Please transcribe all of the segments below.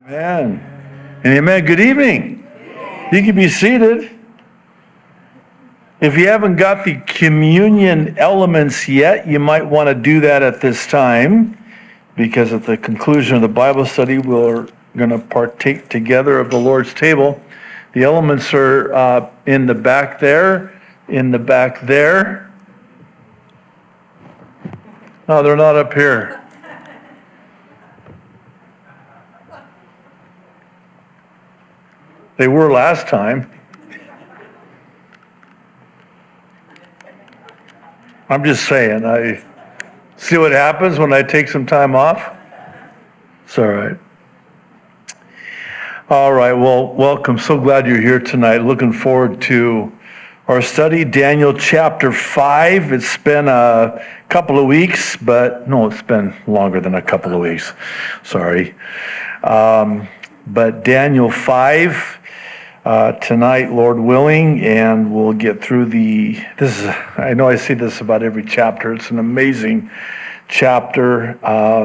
Amen. And amen. Good evening. You can be seated. If you haven't got the communion elements yet, you might want to do that at this time, because at the conclusion of the Bible study, we're going to partake together of the Lord's table. The elements are in the back there, in the back there. No, they're not up here. They were last time. I'm just saying, I see what happens when I take some time off. It's all right. All right, well, welcome. So glad you're here tonight. Looking forward to our study, Daniel chapter 5. It's been a couple of weeks, but no, it's been longer than a couple of weeks. Sorry. But Daniel 5. Tonight, Lord willing, and we'll get through I know I see this about every chapter. It's an amazing chapter.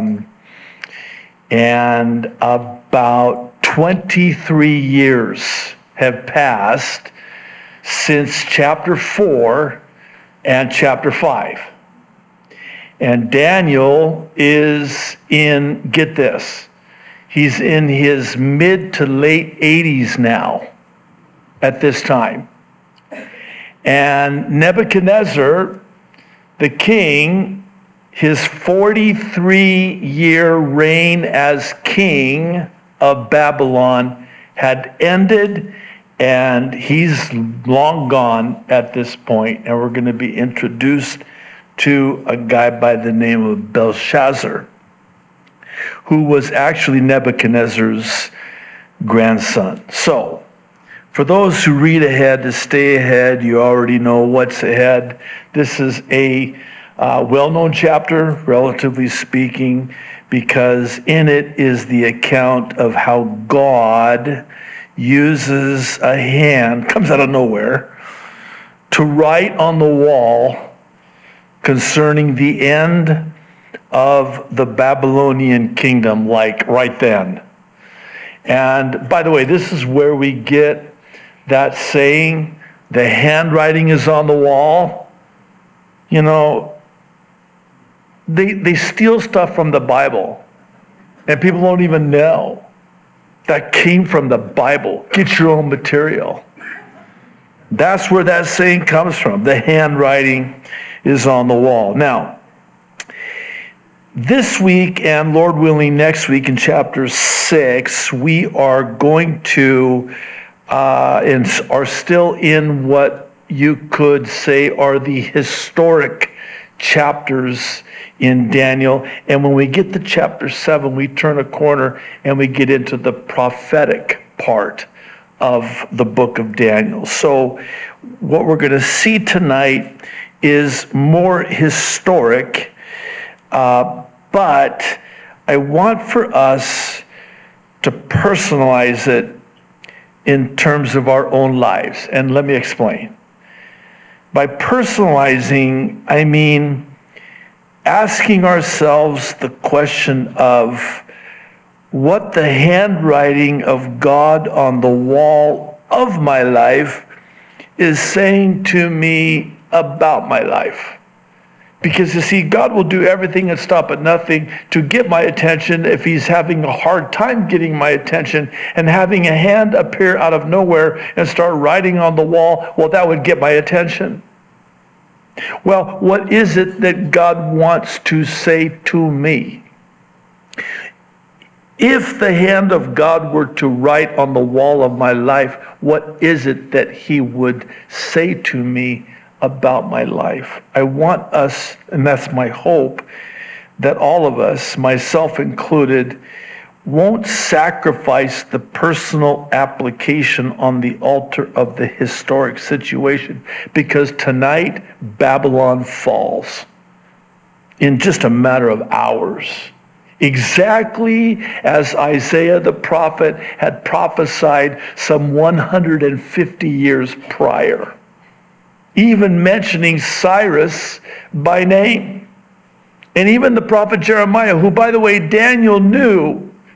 And about 23 years have passed since chapter 4 and chapter 5. And Daniel is get this, he's in his mid to late 80s now. At this time. And Nebuchadnezzar, the king, his 43-year reign as king of Babylon had ended, and he's long gone at this point. And we're going to be introduced to a guy by the name of Belshazzar, who was actually Nebuchadnezzar's grandson. So, for those who read ahead, to stay ahead, you already know what's ahead. This is a well-known chapter, relatively speaking, because in it is the account of how God uses a hand, comes out of nowhere, to write on the wall concerning the end of the Babylonian kingdom, like right then. And by the way, this is where we get that saying, the handwriting is on the wall. You know, they steal stuff from the Bible, and people don't even know that came from the Bible. Get your own material. That's where that saying comes from. The handwriting is on the wall. Now, this week, and Lord willing, next week in chapter 6, we are going to and are still in what you could say are the historic chapters in Daniel. And when we get to chapter 7, we turn a corner and we get into the prophetic part of the book of Daniel. So what we're going to see tonight is more historic, but I want for us to personalize it in terms of our own lives. And let me explain. By personalizing, I mean asking ourselves the question of what the handwriting of God on the wall of my life is saying to me about my life. Because you see, God will do everything and stop at nothing to get my attention if he's having a hard time getting my attention, and having a hand appear out of nowhere and start writing on the wall, well, that would get my attention. Well, what is it that God wants to say to me? If the hand of God were to write on the wall of my life, what is it that he would say to me about my life? I want us, and that's my hope, that all of us, myself included, won't sacrifice the personal application on the altar of the historic situation, because tonight Babylon falls in just a matter of hours. Exactly as Isaiah the prophet had prophesied some 150 years prior, even mentioning Cyrus by name. And even the prophet Jeremiah, who, by the way, Daniel knew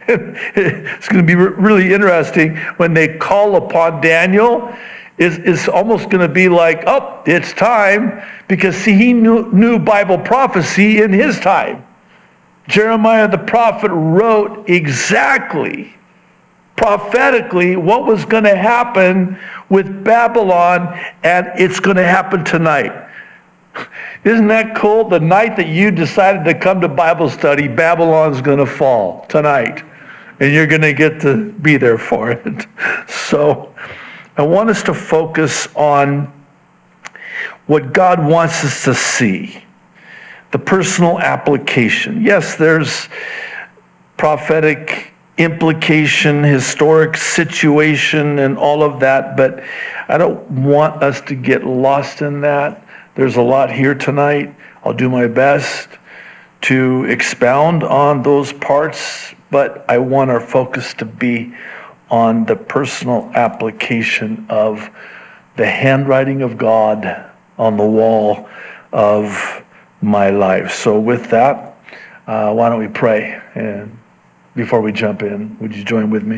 It's going to be really interesting when they call upon Daniel. It's almost going to be like, oh, it's time, because see, he knew Bible prophecy in his time. Jeremiah the prophet wrote exactly, prophetically, what was going to happen with Babylon, and it's going to happen tonight. Isn't that cool? The night that you decided to come to Bible study, Babylon's going to fall tonight, and you're going to get to be there for it. So I want us to focus on what God wants us to see, the personal application. Yes, there's prophetic implication, historic situation, and all of that, but I don't want us to get lost in that. There's a lot here tonight. I'll do my best to expound on those parts, but I want our focus to be on the personal application of the handwriting of God on the wall of my life. So with that, why don't we pray? And before we jump in, would you join with me?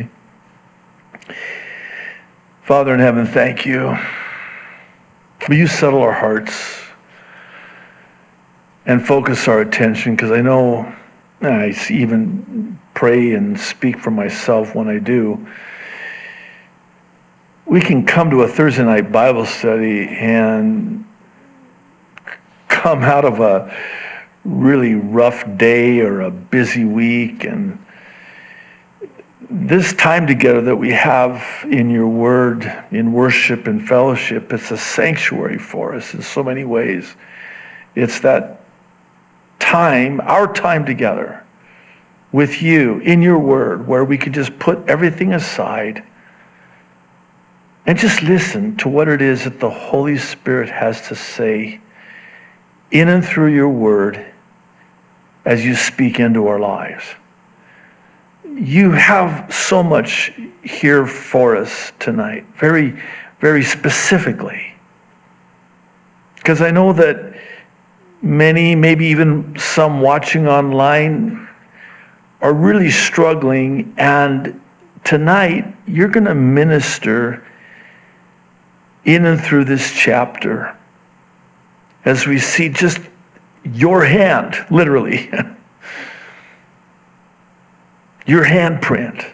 Father in heaven, thank you. Will you settle our hearts and focus our attention? Because I know I even pray and speak for myself when I do. We can come to a Thursday night Bible study and come out of a really rough day or a busy week, and this time together that we have in your word, in worship and fellowship, it's a sanctuary for us in so many ways. It's that time, our time together with you in your word, where we could just put everything aside and just listen to what it is that the Holy Spirit has to say in and through your word as you speak into our lives. You have so much here for us tonight, very, very specifically. Because I know that many, maybe even some watching online, are really struggling, and tonight you're going to minister in and through this chapter as we see just your hand, literally, your handprint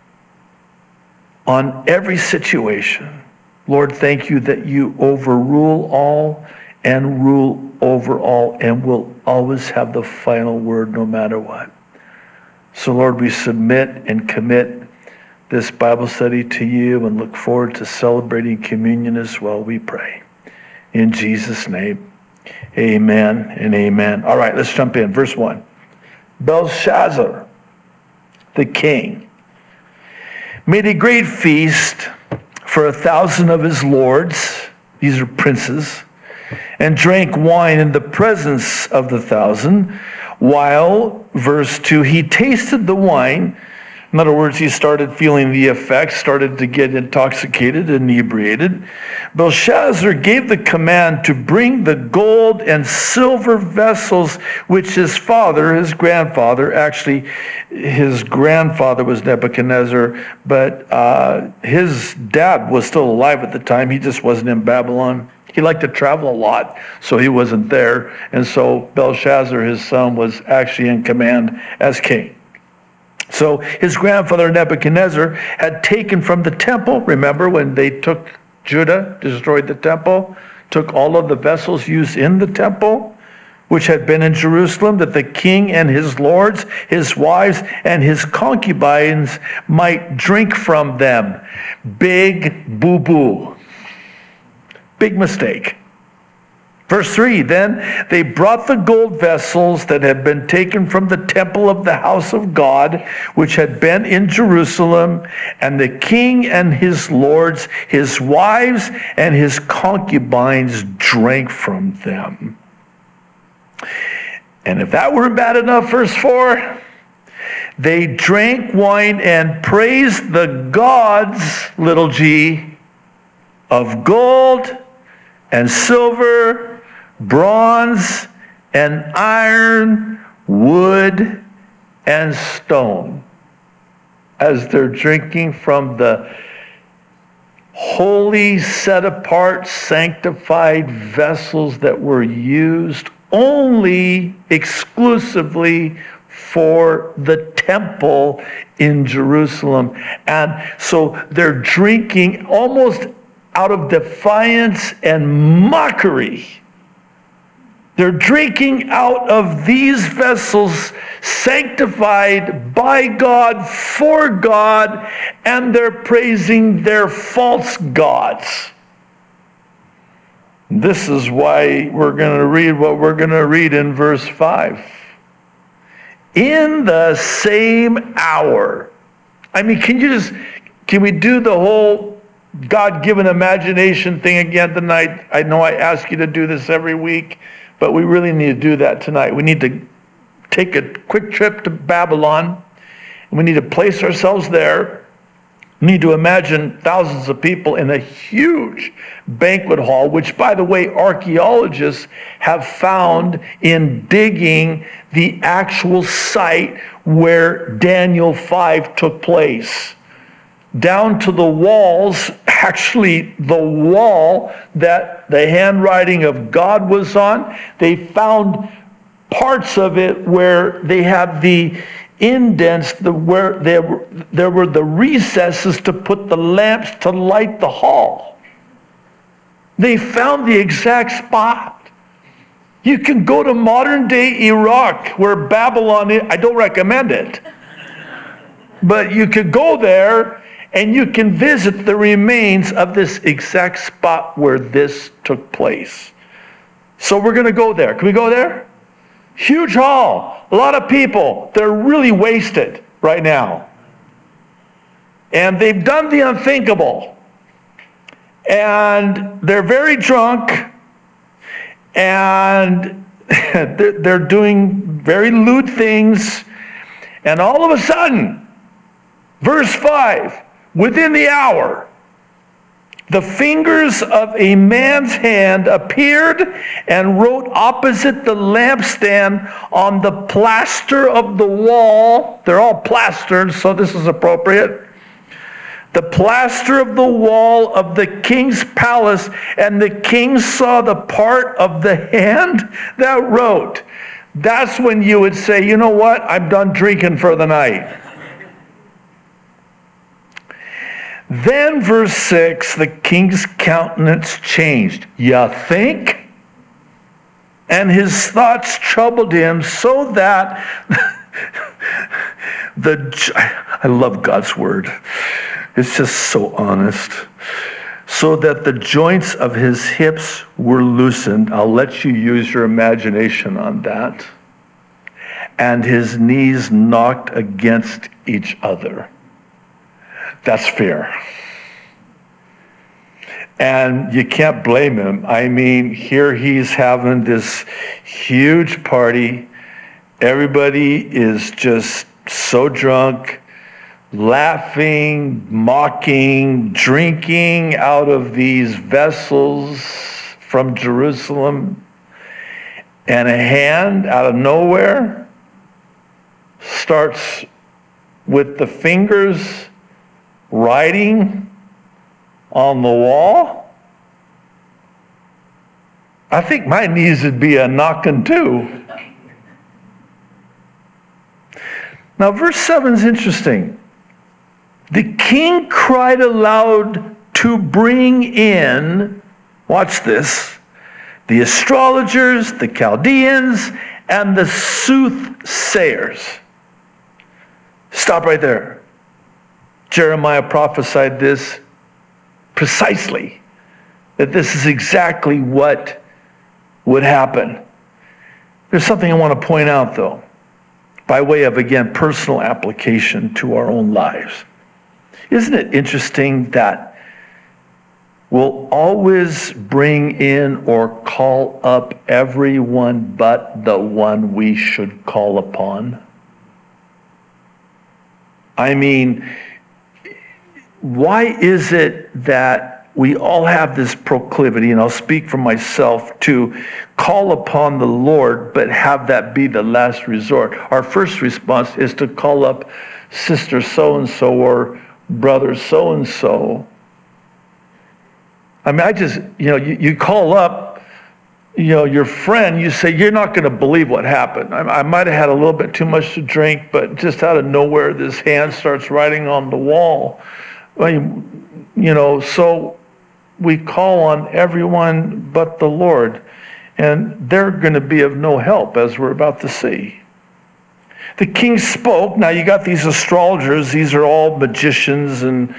on every situation. Lord, thank you that you overrule all and rule over all and will always have the final word no matter what. So Lord, we submit and commit this Bible study to you and look forward to celebrating communion as well, we pray. In Jesus' name, amen and amen. All right, let's jump in. Verse 1. Belshazzar, the king, made a great feast for 1,000 of his lords, these are princes, and drank wine in the presence of the 1,000, while, verse 2, he tasted the wine. In other words, he started feeling the effects, started to get intoxicated, inebriated. Belshazzar gave the command to bring the gold and silver vessels which his father, his grandfather, actually his grandfather was Nebuchadnezzar, but his dad was still alive at the time. He just wasn't in Babylon. He liked to travel a lot, so he wasn't there. And so Belshazzar, his son, was actually in command as king. So his grandfather Nebuchadnezzar had taken from the temple, remember when they took Judah, destroyed the temple, took all of the vessels used in the temple, which had been in Jerusalem, that the king and his lords, his wives, and his concubines might drink from them. Big boo-boo. Big mistake. Verse 3, then they brought the gold vessels that had been taken from the temple of the house of God, which had been in Jerusalem, and the king and his lords, his wives, and his concubines drank from them. And if that weren't bad enough, verse 4, they drank wine and praised the gods, little g, of gold and silver, bronze and iron, wood and stone. as they're drinking from the holy, set apart, sanctified vessels that were used only exclusively for the temple in Jerusalem. And so they're drinking almost out of defiance and mockery. They're drinking out of these vessels sanctified by God, for God, and they're praising their false gods. This is why we're going to read what we're going to read in verse 5. In the same hour. I mean, can we do the whole God-given imagination thing again tonight? I know I ask you to do this every week, but we really need to do that tonight. We need to take a quick trip to Babylon, and we need to place ourselves there. We need to imagine thousands of people in a huge banquet hall, which, by the way, archaeologists have found in digging the actual site where Daniel 5 took place. Down to the walls, actually the wall that the handwriting of God was on, they found parts of it where they have the indents, where there were the recesses to put the lamps to light the hall. They found the exact spot. You can go to modern day Iraq where Babylon is. I don't recommend it. But you could go there and you can visit the remains of this exact spot where this took place. So we're going to go there. Can we go there? Huge hall, a lot of people. They're really wasted right now. And they've done the unthinkable. And they're very drunk. And they're doing very lewd things. And all of a sudden, verse 5, within the hour, the fingers of a man's hand appeared and wrote opposite the lampstand on the plaster of the wall. They're all plastered, so this is appropriate. The plaster of the wall of the king's palace, and the king saw the part of the hand that wrote. That's when you would say, you know what? I'm done drinking for the night. Then, verse 6, the king's countenance changed. You think? And his thoughts troubled him so that I love God's word. It's just so honest. So that the joints of his hips were loosened. I'll let you use your imagination on that. And his knees knocked against each other. That's fear. And you can't blame him. I mean, here he's having this huge party. Everybody is just so drunk, laughing, mocking, drinking out of these vessels from Jerusalem. And a hand out of nowhere starts with the fingers writing on the wall. I think my knees would be a knocking too. Now verse 7 is interesting. The king cried aloud to bring in, watch this, the astrologers, the Chaldeans, and the soothsayers. Stop right there. Jeremiah prophesied this precisely, that this is exactly what would happen. There's something I want to point out, though, by way of, again, personal application to our own lives. Isn't it interesting that we'll always bring in or call up everyone but the one we should call upon? I mean, why is it that we all have this proclivity, and I'll speak for myself, to call upon the Lord, but have that be the last resort? Our first response is to call up sister so-and-so or brother so-and-so. I mean, you call up, your friend, you say, you're not going to believe what happened. I might have had a little bit too much to drink, but just out of nowhere, this hand starts writing on the wall. So we call on everyone but the Lord, and they're going to be of no help, as we're about to see. The king spoke. Now you got these astrologers. These are all magicians and,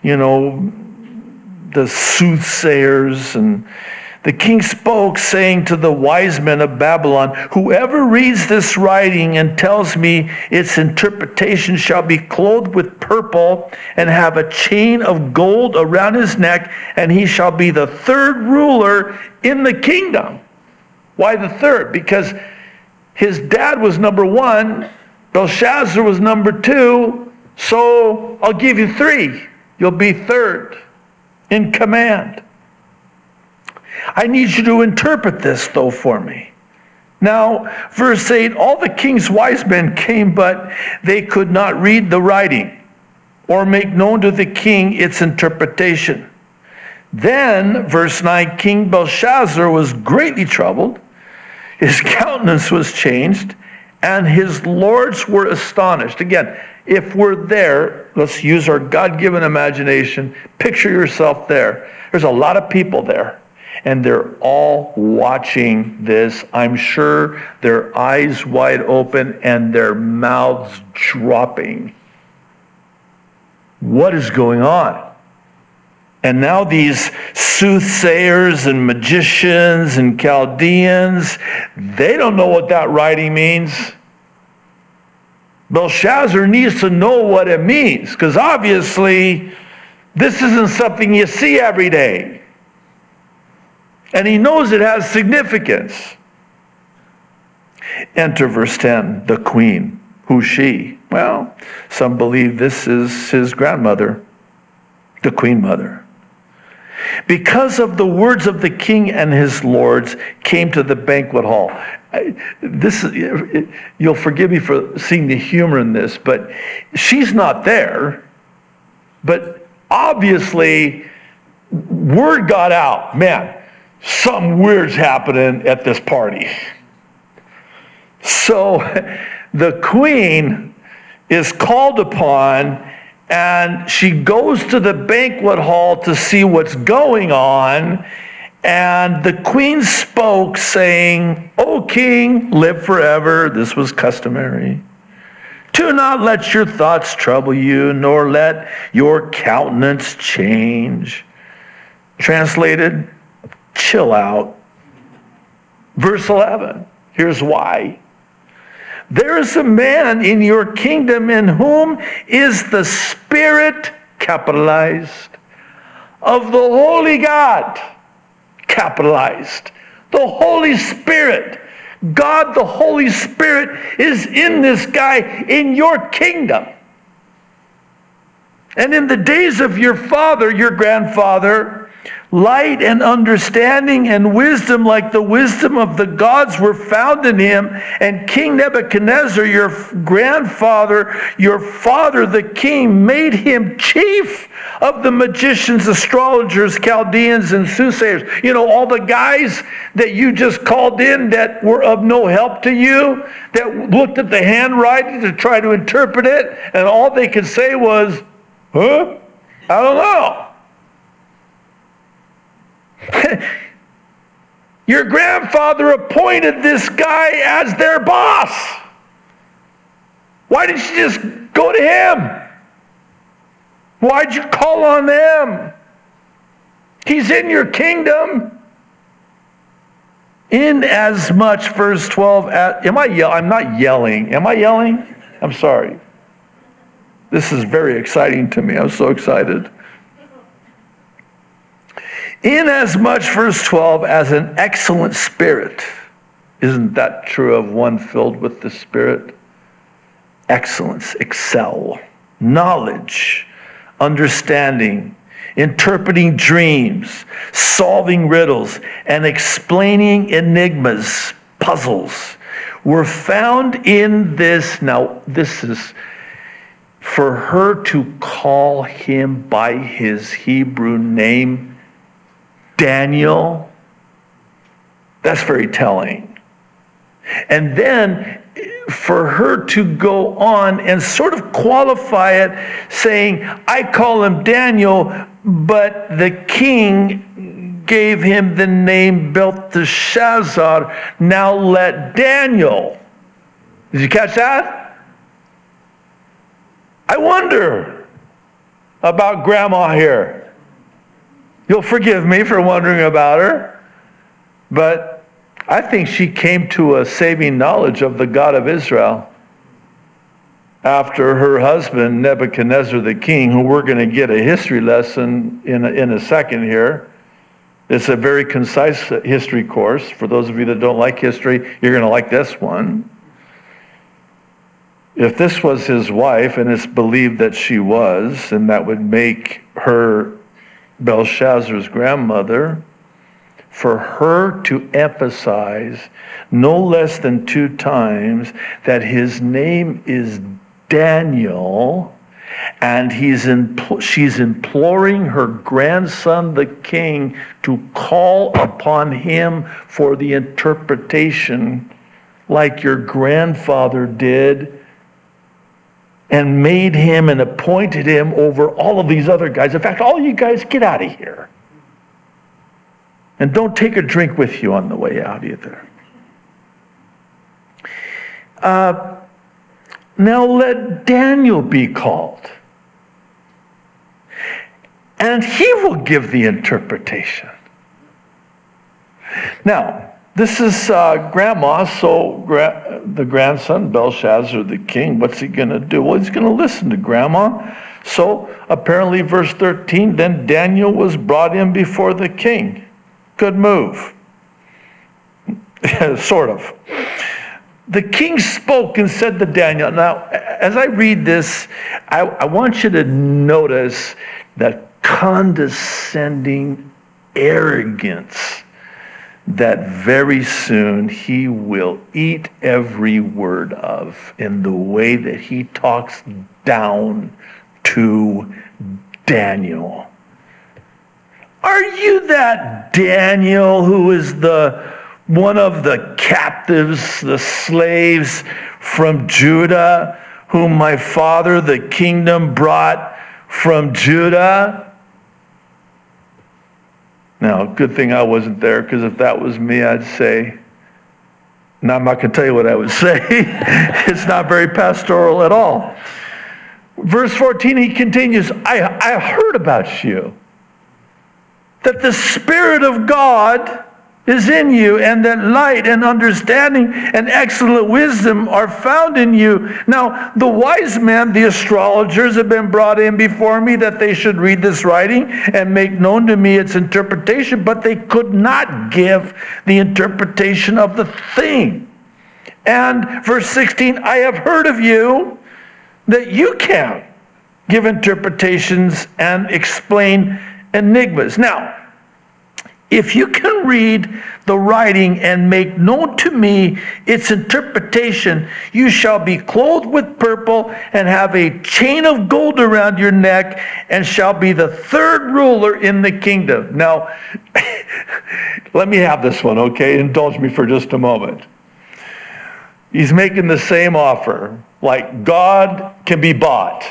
the soothsayers. And the king spoke, saying to the wise men of Babylon, whoever reads this writing and tells me its interpretation shall be clothed with purple and have a chain of gold around his neck, and he shall be the third ruler in the kingdom. Why the third? Because his dad was number one, Belshazzar was number two, so I'll give you three. You'll be third in command. I need you to interpret this, though, for me. Now, verse 8, all the king's wise men came, but they could not read the writing or make known to the king its interpretation. Then, verse 9, King Belshazzar was greatly troubled. His countenance was changed, and his lords were astonished. Again, if we're there, let's use our God-given imagination. Picture yourself there. There's a lot of people there, and they're all watching this. I'm sure their eyes wide open and their mouths dropping. What is going on? And now these soothsayers and magicians and Chaldeans, they don't know what that writing means. Belshazzar needs to know what it means, because obviously this isn't something you see every day. And he knows it has significance. Enter verse 10, the queen. Who's she? Well, some believe this is his grandmother, the queen mother. Because of the words of the king and his lords came to the banquet hall. You'll forgive me for seeing the humor in this, but she's not there. But obviously, word got out. Man, something weird's happening at this party. So the queen is called upon, and she goes to the banquet hall to see what's going on. And the queen spoke, saying, O king, live forever. This was customary. Do not let your thoughts trouble you, nor let your countenance change. Translated, chill out. Verse 11, here's why. There is a man in your kingdom in whom is the Spirit, capitalized, of the Holy God, capitalized. The Holy Spirit, God the Holy Spirit is in this guy in your kingdom. And in the days of your father, your grandfather, light and understanding and wisdom like the wisdom of the gods were found in him. And King Nebuchadnezzar, your grandfather, your father, the king, made him chief of the magicians, astrologers, Chaldeans, and soothsayers. You know, all the guys that you just called in that were of no help to you, that looked at the handwriting to try to interpret it, and all they could say was, huh? I don't know. Your grandfather appointed this guy as their boss. Why didn't you just go to him? Why'd you call on them? He's in your kingdom. In as much, verse 12, I'm not yelling. Am I yelling? I'm sorry. This is very exciting to me. I'm so excited. Inasmuch, verse 12, as an excellent spirit. Isn't that true of one filled with the Spirit? Excellence, excel, knowledge, understanding, interpreting dreams, solving riddles, and explaining enigmas, puzzles, were found in this. Now, this is for her to call him by his Hebrew name, Daniel, that's very telling. And then for her to go on and sort of qualify it, saying, I call him Daniel, but the king gave him the name Belteshazzar. Now let Daniel. Did you catch that? I wonder about Grandma here. You'll forgive me for wondering about her, but I think she came to a saving knowledge of the God of Israel after her husband, Nebuchadnezzar the king, who we're going to get a history lesson in a second here. It's a very concise history course. For those of you that don't like history, you're going to like this one. If this was his wife, and it's believed that she was, and that would make her Belshazzar's grandmother, for her to emphasize no less than 2 times that his name is Daniel, and she's imploring her grandson, the king, to call upon him for the interpretation like your grandfather did, and made him and appointed him over all of these other guys. In fact, all you guys, get out of here. And don't take a drink with you on the way out either. Now let Daniel be called. And he will give the interpretation. Now, this is Grandma, so the grandson, Belshazzar the king, what's he going to do? Well, he's going to listen to Grandma. So apparently, verse 13, then Daniel was brought in before the king. Good move. Sort of. The king spoke and said to Daniel. Now, as I read this, I want you to notice that condescending arrogance that very soon he will eat every word of in the way that he talks down to Daniel. Are you that Daniel who is one of the captives, the slaves from Judah, whom my father, the kingdom, brought from Judah? Now, good thing I wasn't there, because if that was me, I'd say, now I'm not going to tell you what I would say. It's not very pastoral at all. Verse 14, he continues, I heard about you, that the Spirit of God is in you, and that light and understanding and excellent wisdom are found in you. Now, the wise men, the astrologers, have been brought in before me that they should read this writing and make known to me its interpretation, but they could not give the interpretation of the thing. And verse 16, I have heard of you that you can give interpretations and explain enigmas. Now, if you can read the writing and make known to me its interpretation, you shall be clothed with purple and have a chain of gold around your neck, and shall be the 3rd ruler in the kingdom. Now, let me have this one, okay? Indulge me for just a moment. He's making the same offer, like God can be bought.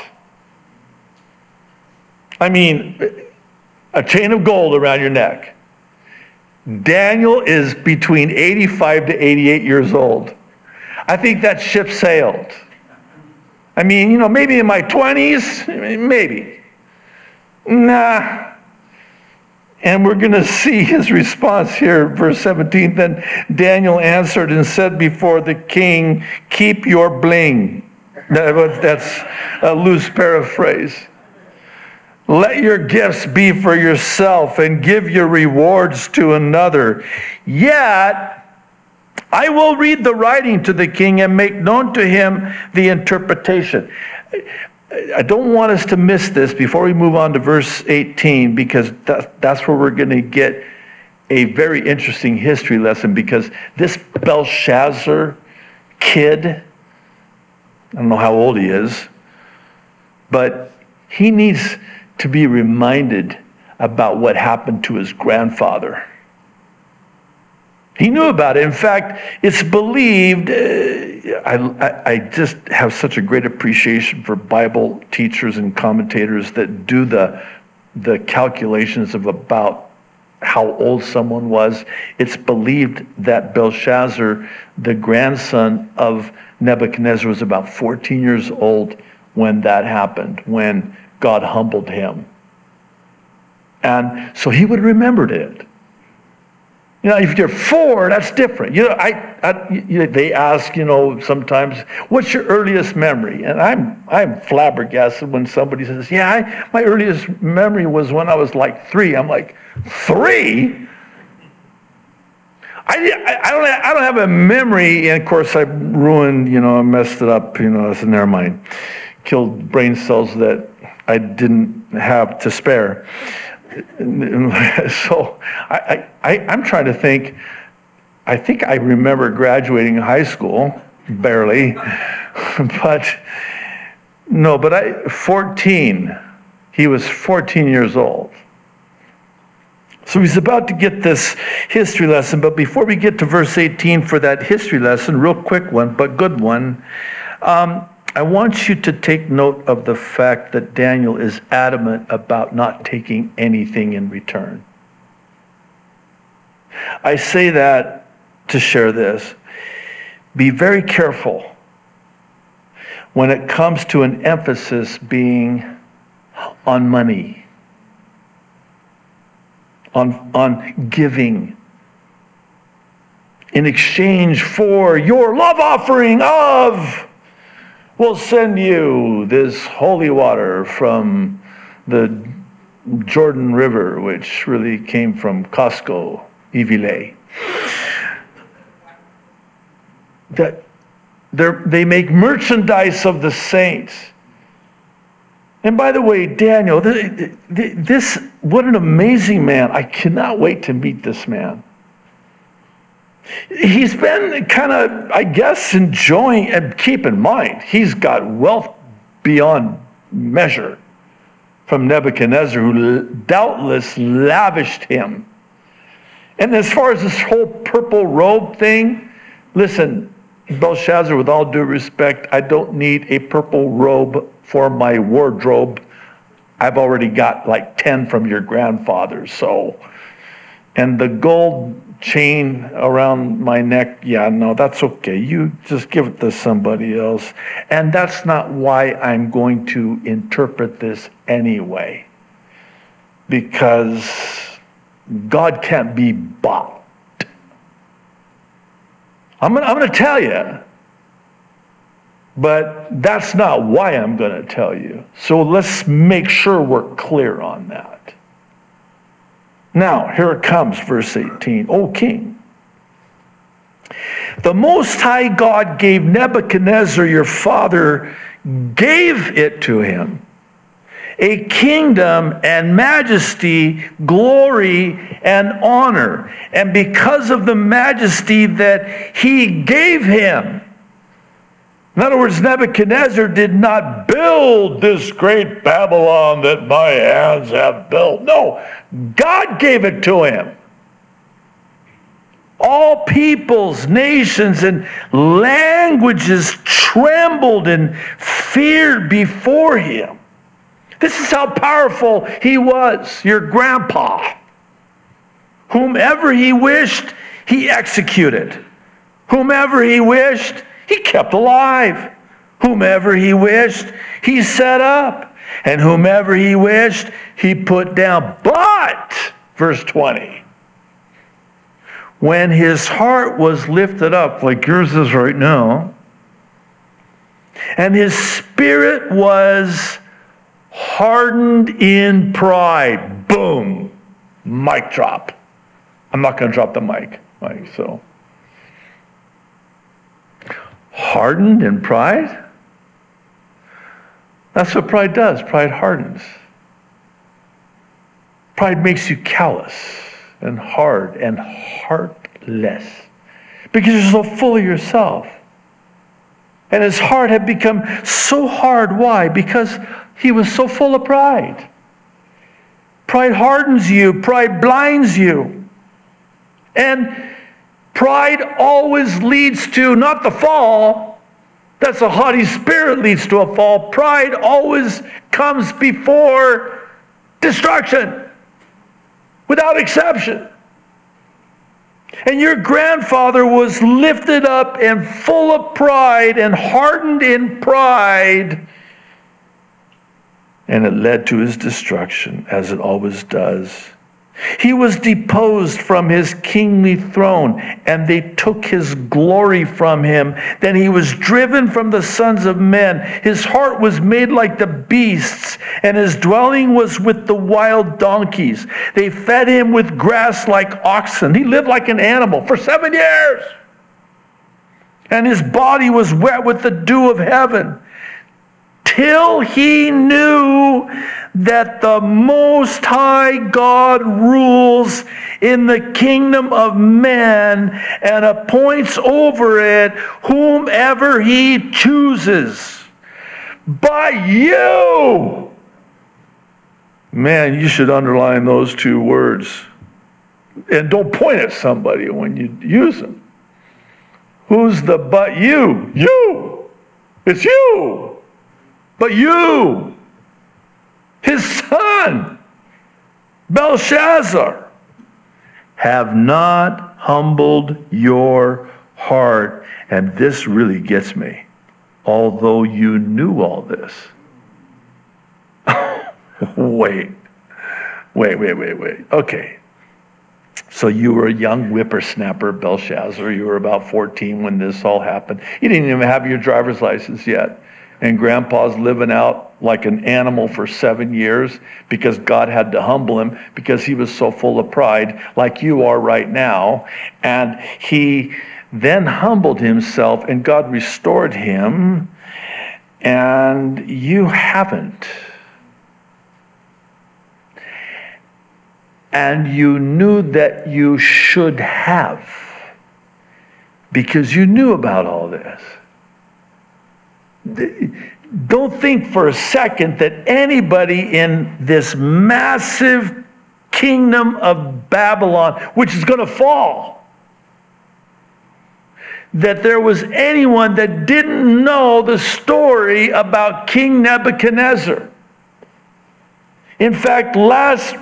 I mean, a chain of gold around your neck. Daniel is between 85 to 88 years old. I think that ship sailed. I mean, maybe in my 20s, maybe. Nah. And we're going to see his response here, verse 17. Then Daniel answered and said before the king, keep your bling. That's a loose paraphrase. Let your gifts be for yourself, and give your rewards to another. Yet I will read the writing to the king and make known to him the interpretation. I don't want us to miss this before we move on to verse 18, because that's where we're going to get a very interesting history lesson, because this Belshazzar kid, I don't know how old he is, But he needs to be reminded about what happened to his grandfather. He knew about it. In fact, it's believed, I just have such a great appreciation for Bible teachers and commentators that do the calculations of about how old someone was. It's believed that Belshazzar, the grandson of Nebuchadnezzar, was about 14 years old when that happened, when God humbled him. And so he would have remembered it. You know, if you're 4, that's different. You know, they ask, you know, sometimes, what's your earliest memory? And I'm flabbergasted when somebody says, yeah, my earliest memory was when I was like 3. I'm like, 3? I don't have a memory, and of course I ruined, you know, I messed it up, you know, so never mind. Killed brain cells that I didn't have to spare. So I'm trying to think. I think I remember graduating high school, barely, but 14. He was 14 years old. So he's about to get this history lesson, but before we get to verse 18 for that history lesson, real quick one, but good one, I want you to take note of the fact that Daniel is adamant about not taking anything in return. I say that to share this. Be very careful when it comes to an emphasis being on money, on giving, in exchange for your love offering of, we'll send you this holy water from the Jordan River, which really came from Costco, Ivile. That they make merchandise of the saints. And by the way, Daniel, this what an amazing man. I cannot wait to meet this man. He's been kind of, I guess, enjoying, and keep in mind, he's got wealth beyond measure from Nebuchadnezzar, who doubtless lavished him. And as far as this whole purple robe thing, listen, Belshazzar, with all due respect, I don't need a purple robe for my wardrobe. I've already got like 10 from your grandfather, so. And the gold chain around my neck, yeah, no, that's okay. You just give it to somebody else. And that's not why I'm going to interpret this anyway. Because God can't be bought. I'm going to tell you. But that's not why I'm going to tell you. So let's make sure we're clear on that. Now, here it comes, verse 18. O king, the Most High God gave Nebuchadnezzar, your father, gave it to him, a kingdom and majesty, glory and honor. And because of the majesty that he gave him, in other words, Nebuchadnezzar did not build this great Babylon that my hands have built. No, God gave it to him. All peoples, nations, and languages trembled and feared before him. This is how powerful he was, your grandpa. Whomever he wished, he executed. Whomever he wished, he kept alive. Whomever he wished, he set up. And whomever he wished, he put down. But, verse 20, when his heart was lifted up, like yours is right now, and his spirit was hardened in pride. Boom. Mic drop. I'm not going to drop the mic, so. Hardened in pride? That's what pride does. Pride hardens. Pride makes you callous and hard and heartless because you're so full of yourself. And his heart had become so hard. Why? Because He was so full of pride. Pride hardens you. Pride blinds you. And pride always leads to not the fall. That's a haughty spirit leads to a fall. Pride always comes before destruction, without exception. And your grandfather was lifted up and full of pride and hardened in pride. And it led to his destruction, as it always does. He was deposed from his kingly throne, and they took his glory from him. Then he was driven from the sons of men. His heart was made like the beasts, and his dwelling was with the wild donkeys. They fed him with grass like oxen. He lived like an animal for 7 years. And his body was wet with the dew of heaven, till he knew that the Most High God rules in the kingdom of men and appoints over it whomever he chooses. By you. Man, you should underline those two words. And don't point at somebody when you use them. Who's the but you? You. It's you. But you. His son, Belshazzar, have not humbled your heart. And this really gets me. Although you knew all this. Wait. Okay. So you were a young whippersnapper, Belshazzar. You were about 14 when this all happened. You didn't even have your driver's license yet. And Grandpa's living out like an animal for 7 years because God had to humble him because he was so full of pride, like you are right now. And he then humbled himself, and God restored him, and you haven't. And you knew that you should have, because you knew about all this. Don't think for a second that anybody in this massive kingdom of Babylon, which is going to fall, that there was anyone that didn't know the story about King Nebuchadnezzar. In fact, last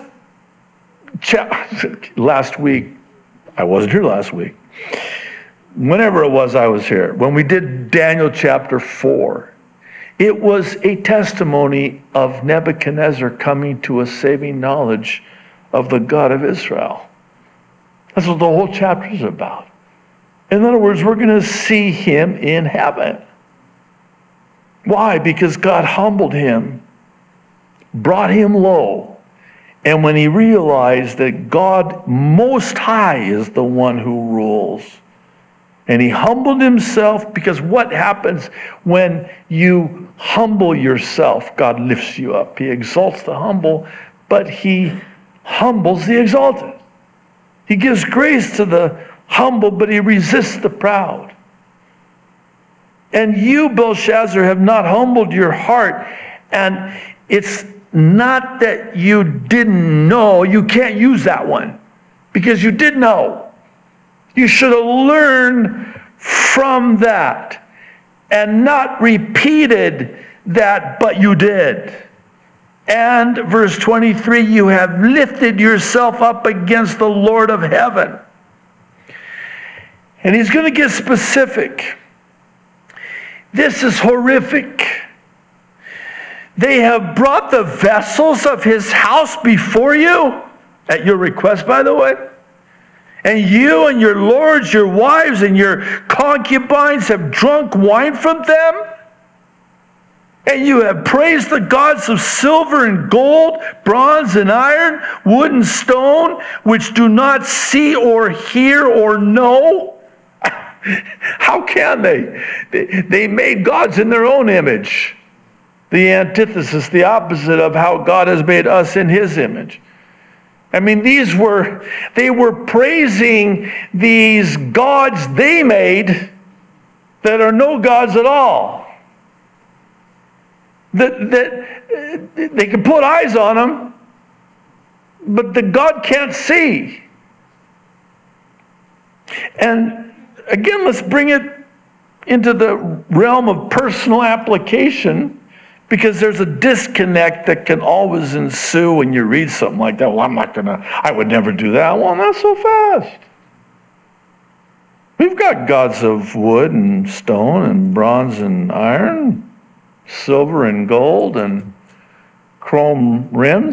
week, I wasn't here last week. Whenever it was I was here, when we did Daniel chapter 4, it was a testimony of Nebuchadnezzar coming to a saving knowledge of the God of Israel. That's what the whole chapter is about. In other words, we're going to see him in heaven. Why? Because God humbled him, brought him low, and when he realized that God Most High is the one who rules, and he humbled himself, because what happens when you humble yourself? God lifts you up. He exalts the humble, but he humbles the exalted. He gives grace to the humble, but he resists the proud. And you, Belshazzar, have not humbled your heart. And it's not that you didn't know. You can't use that one, because you did know. You should have learned from that and not repeated that, but you did. And verse 23, you have lifted yourself up against the Lord of heaven. And he's going to get specific. This is horrific. They have brought the vessels of his house before you, at your request, by the way. And you and your lords, your wives, and your concubines have drunk wine from them. And you have praised the gods of silver and gold, bronze and iron, wood and stone, which do not see or hear or know. How can they? They made gods in their own image. The antithesis, the opposite of how God has made us in his image. I mean, they were praising these gods they made that are no gods at all. that they can put eyes on them, but that God can't see. And again, let's bring it into the realm of personal application, because there's a disconnect that can always ensue when you read something like that. Well, I would never do that. Well, not so fast. We've got gods of wood and stone and bronze and iron, silver and gold and chrome rims.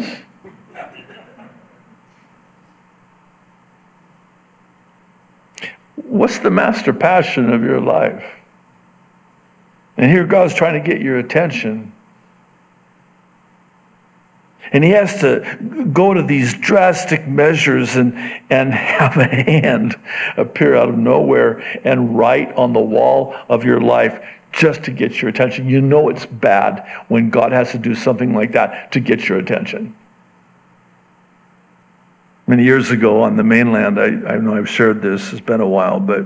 What's the master passion of your life? And here God's trying to get your attention. And he has to go to these drastic measures and have a hand appear out of nowhere and write on the wall of your life just to get your attention. You know it's bad when God has to do something like that to get your attention. Many years ago on the mainland, I know I've shared this, it's been a while, but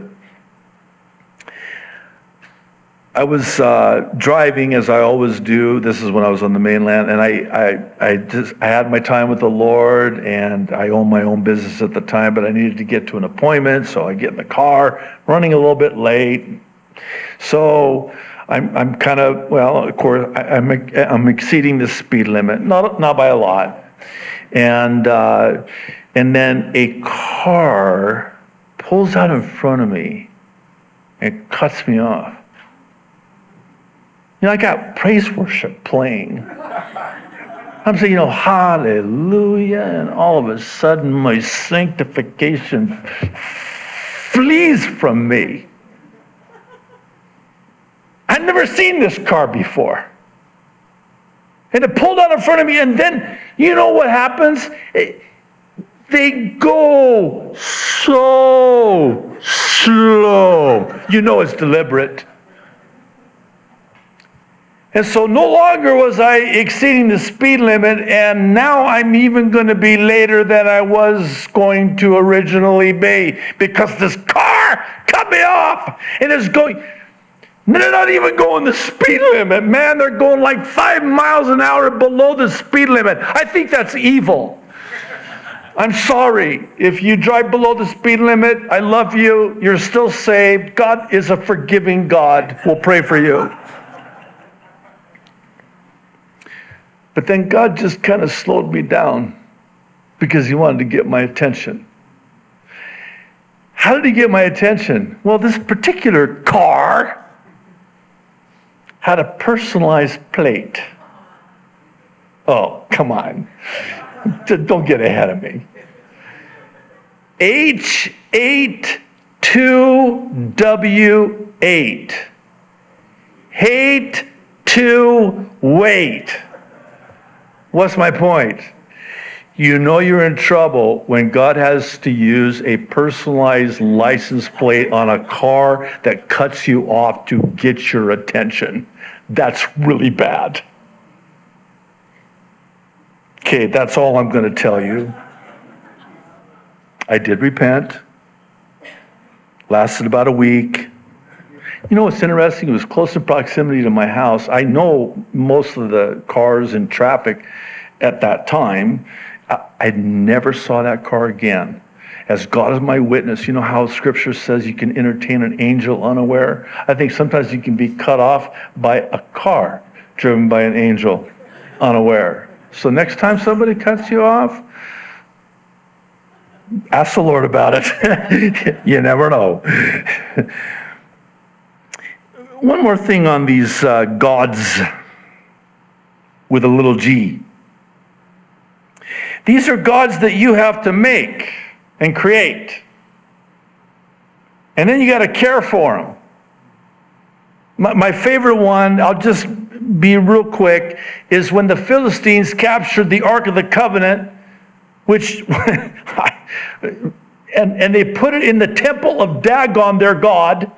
I was driving, as I always do. This is when I was on the mainland, and I had my time with the Lord, and I owned my own business at the time, but I needed to get to an appointment, so I get in the car, running a little bit late. So I'm kind of, well, of course, I'm exceeding the speed limit, not by a lot, and then a car pulls out in front of me and cuts me off. I got praise worship playing. I'm saying, hallelujah, and all of a sudden my sanctification flees from me. I'd never seen this car before. And it pulled out in front of me, and then, you know what happens? They go so slow. You know it's deliberate. And so no longer was I exceeding the speed limit, and now I'm even going to be later than I was going to originally be, because this car cut me off, and it's going, they're not even going the speed limit, man. They're going like 5 miles an hour below the speed limit. I think that's evil. I'm sorry. If you drive below the speed limit, I love you. You're still saved. God is a forgiving God. We'll pray for you. But then God just kind of slowed me down because he wanted to get my attention. How did he get my attention? Well, this particular car had a personalized plate. Oh, come on. Don't get ahead of me. H82W8. Hate to wait. What's my point? You know you're in trouble when God has to use a personalized license plate on a car that cuts you off to get your attention. That's really bad. Okay, that's all I'm going to tell you. I did repent. Lasted about a week. You know what's interesting? It was close in proximity to my house. I know most of the cars in traffic at that time. I never saw that car again. As God is my witness, you know how Scripture says you can entertain an angel unaware? I think sometimes you can be cut off by a car driven by an angel unaware. So next time somebody cuts you off, ask the Lord about it. You never know. One more thing on these gods with a little g. These are gods that you have to make and create. And then you got to care for them. My favorite one, I'll just be real quick, is when the Philistines captured the Ark of the Covenant, which, and they put it in the temple of Dagon, their god.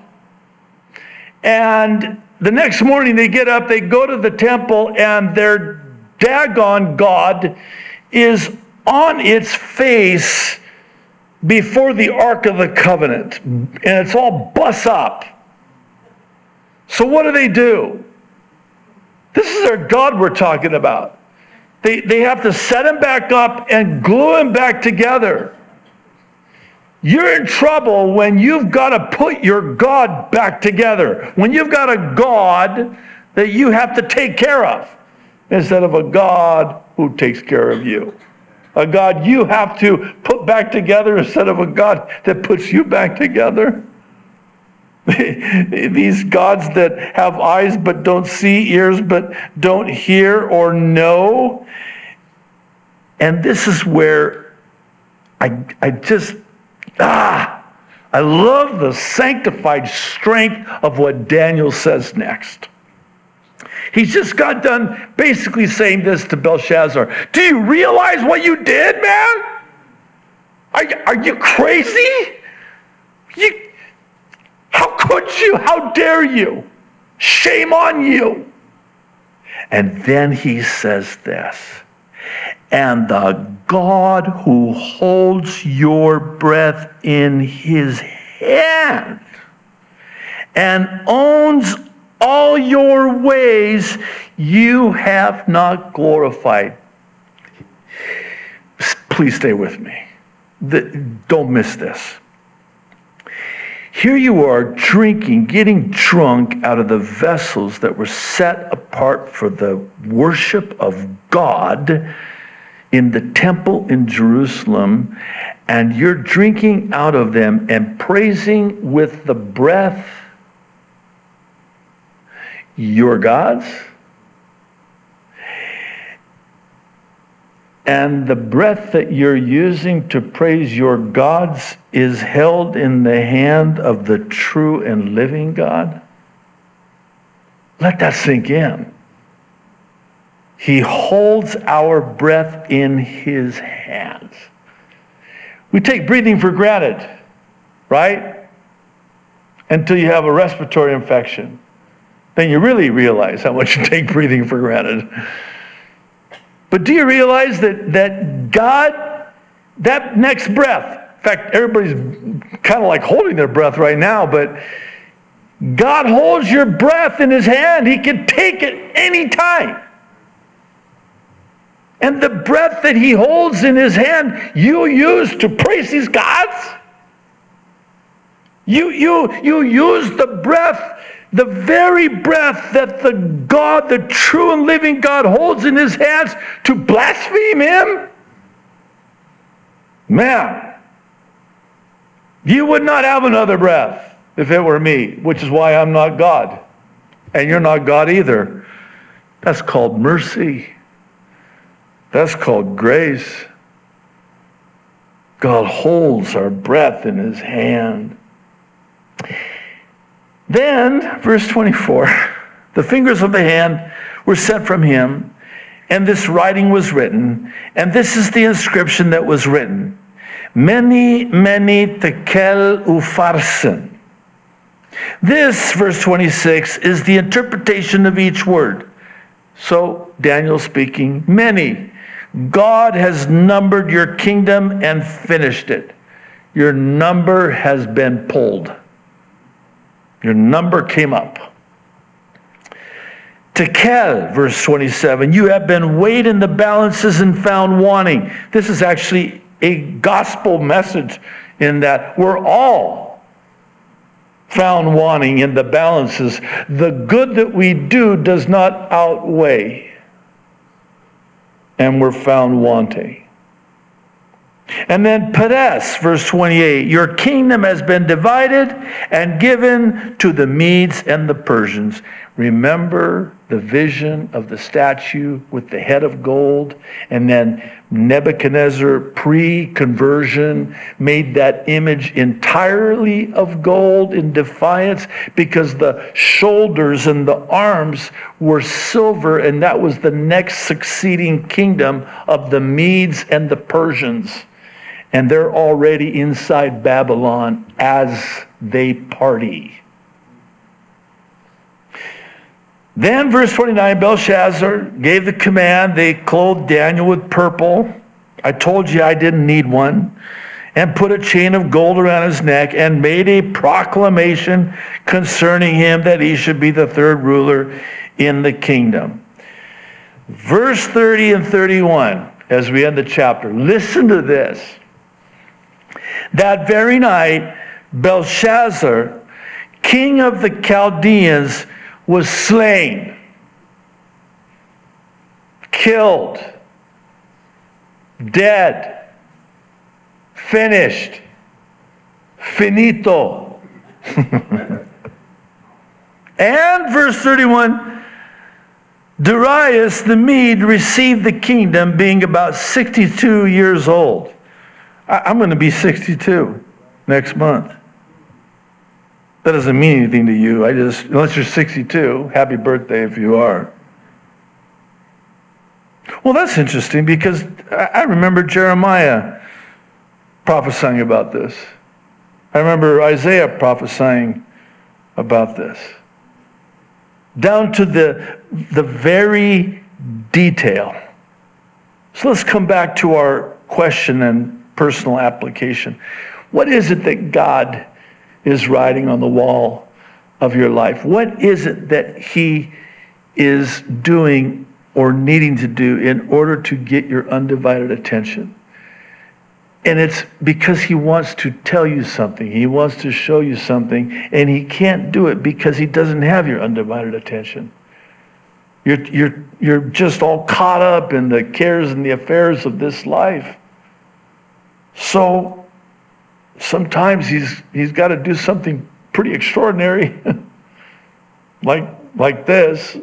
And the next morning they get up, they go to the temple, and their Dagon god is on its face before the Ark of the Covenant. And it's all bust up. So what do? This is their God we're talking about. They have to set him back up and glue him back together. You're in trouble when you've got to put your God back together. When you've got a God that you have to take care of instead of a God who takes care of you. A God you have to put back together instead of a God that puts you back together. These gods that have eyes but don't see, ears but don't hear or know. And this is where I love the sanctified strength of what Daniel says next. He's just got done basically saying this to Belshazzar. Do you realize what you did, man? Are you crazy? How could you? How dare you? Shame on you. And then he says this. And the God who holds your breath in his hand and owns all your ways, you have not glorified. Please stay with me. Don't miss this. Here you are drinking, getting drunk out of the vessels that were set apart for the worship of God in the temple in Jerusalem, and you're drinking out of them and praising with the breath your gods. And the breath that you're using to praise your gods is held in the hand of the true and living God. Let that sink in. He holds our breath in his hands. We take breathing for granted, right? Until you have a respiratory infection. Then you really realize how much you take breathing for granted. But do you realize that God, that next breath, in fact, everybody's kind of like holding their breath right now, but God holds your breath in his hand. He can take it any time. And the breath that he holds in his hand, you use to praise his gods. You use the breath, the very breath that the God, the true and living God, holds in his hands to blaspheme him? Man, you would not have another breath if it were me, which is why I'm not God. And you're not God either. That's called mercy. That's called grace. God holds our breath in his hand. Then, verse 24, the fingers of the hand were sent from him, and this writing was written, and this is the inscription that was written. Mene, mene, tekel upharsin. This, verse 26, is the interpretation of each word. So, Daniel speaking, many. God has numbered your kingdom and finished it. Your number has been pulled. Your number came up. Tekel, verse 27, you have been weighed in the balances and found wanting. This is actually a gospel message in that we're all found wanting in the balances. The good that we do does not outweigh, and we're found wanting. And then Peres, verse 28, your kingdom has been divided and given to the Medes and the Persians. Remember the vision of the statue with the head of gold, and then Nebuchadnezzar, pre-conversion, made that image entirely of gold in defiance because the shoulders and the arms were silver, and that was the next succeeding kingdom of the Medes and the Persians. And they're already inside Babylon as they party. Then, verse 29, Belshazzar gave the command. They clothed Daniel with purple. I told you I didn't need one. And put a chain of gold around his neck and made a proclamation concerning him that he should be the third ruler in the kingdom. Verse 30 and 31, as we end the chapter. Listen to this. That very night, Belshazzar, king of the Chaldeans, was slain, killed, dead, finished, finito. And verse 31, Darius the Mede received the kingdom being about 62 years old. I'm going to be 62 next month. That doesn't mean anything to you. Unless you're 62, happy birthday if you are. Well, that's interesting because I remember Jeremiah prophesying about this. I remember Isaiah prophesying about this. Down to the very detail. So let's come back to our question and personal application. What is it that God is writing on the wall of your life? What is it that He is doing or needing to do in order to get your undivided attention? And it's because He wants to tell you something. He wants to show you something, and He can't do it because He doesn't have your undivided attention. You're just all caught up in the cares and the affairs of this life. So sometimes he's got to do something pretty extraordinary, like this,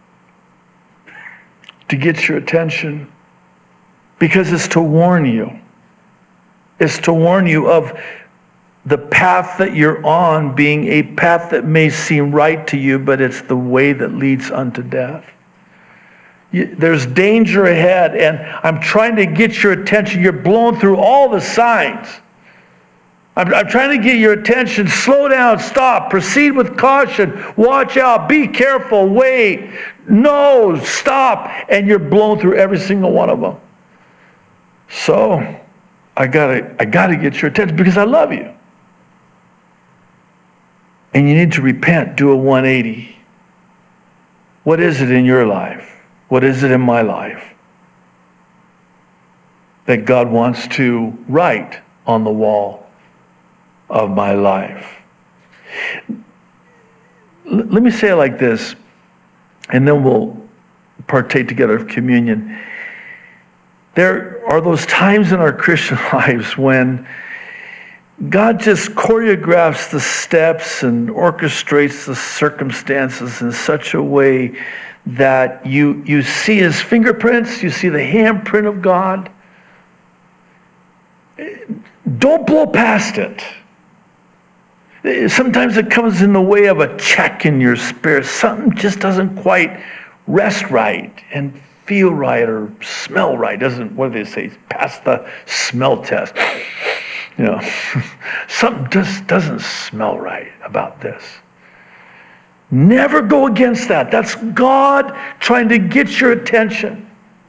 to get your attention, because it's to warn you. It's to warn you of the path that you're on being a path that may seem right to you, but it's the way that leads unto death. There's danger ahead, and I'm trying to get your attention. You're blowing through all the signs. I'm trying to get your attention. Slow down, stop, proceed with caution, watch out, be careful, wait, no, stop, and you're blowing through every single one of them. So I gotta get your attention because I love you. And you need to repent, do a 180. What is it in your life? What is it in my life that God wants to write on the wall of my life? Let me say it like this, and then we'll partake together of communion. There are those times in our Christian lives when God just choreographs the steps and orchestrates the circumstances in such a way that you see His fingerprints, you see the handprint of God. Don't blow past it. Sometimes it comes in the way of a check in your spirit. Something just doesn't quite rest right and feel right or smell right. What do they say? Pass the smell test. Something just doesn't smell right about this. Never go against that. That's God trying to get your attention.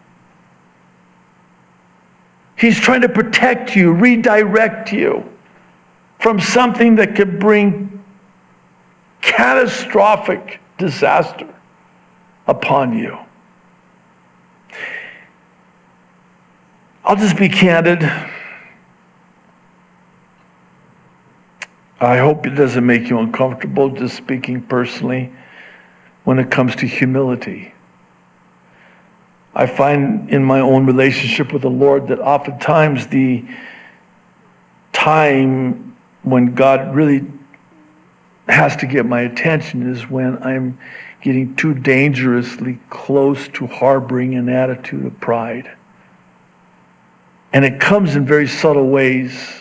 He's trying to protect you, redirect you from something that could bring catastrophic disaster upon you. I'll just be candid. I hope it doesn't make you uncomfortable, just speaking personally, when it comes to humility. I find in my own relationship with the Lord that oftentimes the time when God really has to get my attention is when I'm getting too dangerously close to harboring an attitude of pride. And it comes in very subtle ways.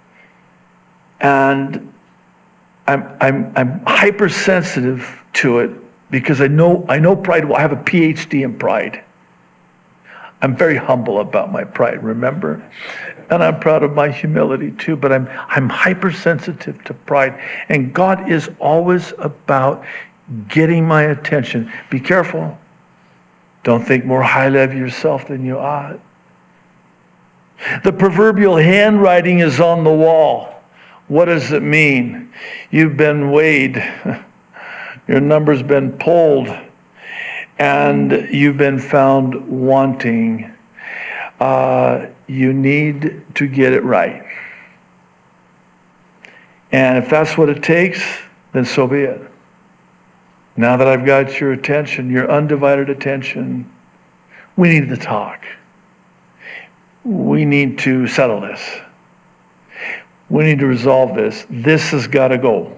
And I'm hypersensitive to it because I know pride. Well, I have a PhD in pride. I'm very humble about my pride, remember? And I'm proud of my humility too, but I'm hypersensitive to pride. And God is always about getting my attention. Be careful. Don't think more highly of yourself than you ought. The proverbial handwriting is on the wall. What does it mean? You've been weighed. Your number's been pulled. and you've been found wanting, you need to get it right. And if that's what it takes, then so be it. Now that I've got your attention, your undivided attention, we need to talk. We need to settle this. We need to resolve this. This has got to go.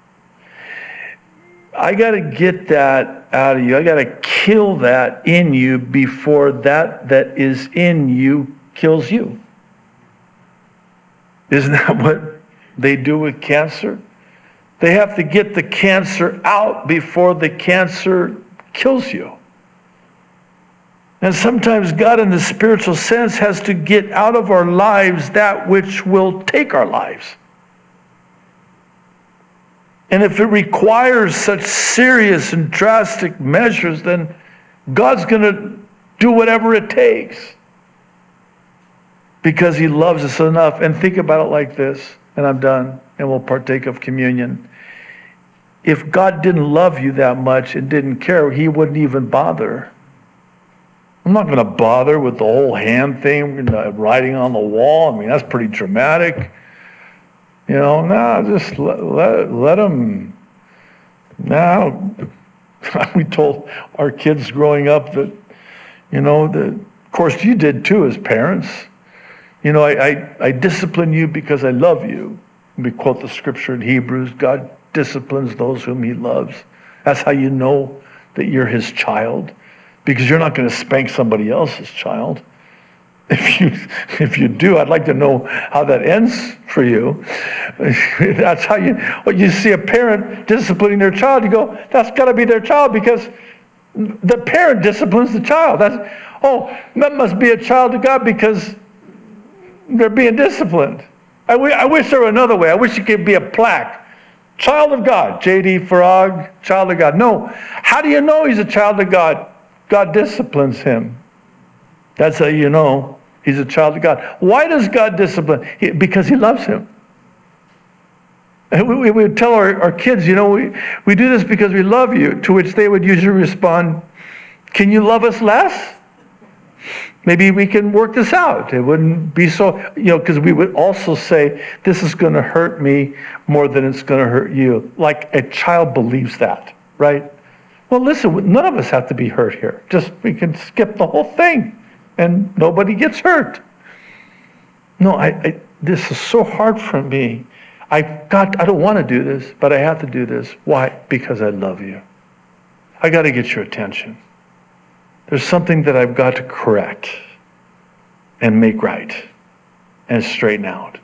I got to get that out of you. I got to kill that in you before that is in you kills you. Isn't that what they do with cancer? They have to get the cancer out before the cancer kills you. And sometimes God, in the spiritual sense, has to get out of our lives that which will take our lives. And if it requires such serious and drastic measures, then God's going to do whatever it takes. Because He loves us enough. And think about it like this, and I'm done, and we'll partake of communion. If God didn't love you that much and didn't care, He wouldn't even bother. I'm not going to bother with the whole hand thing, writing on the wall. I mean, that's pretty dramatic. Just let them. We told our kids growing up that, of course you did too as parents. I discipline you because I love you. We quote the scripture in Hebrews, God disciplines those whom He loves. That's how you know that you're His child, because you're not going to spank somebody else's child. If you do, I'd like to know how that ends for you. That's how you see a parent disciplining their child, you go, that's got to be their child, because the parent disciplines the child. That must be a child of God because they're being disciplined. I wish there were another way. I wish it could be a plaque. Child of God, J.D. Farag, child of God. No. How do you know he's a child of God? God disciplines him. That's how you know he's a child of God. Why does God discipline? Because He loves him. And we would tell our kids, we do this because we love you, to which they would usually respond, can you love us less? Maybe we can work this out. It wouldn't be so, because we would also say, this is going to hurt me more than it's going to hurt you. Like a child believes that, right? Well, listen, none of us have to be hurt here. We can skip the whole thing and nobody gets hurt. No, this is so hard for me. I don't want to do this, but I have to do this. Why? Because I love you. I got to get your attention. There's something that I've got to correct and make right and straighten out.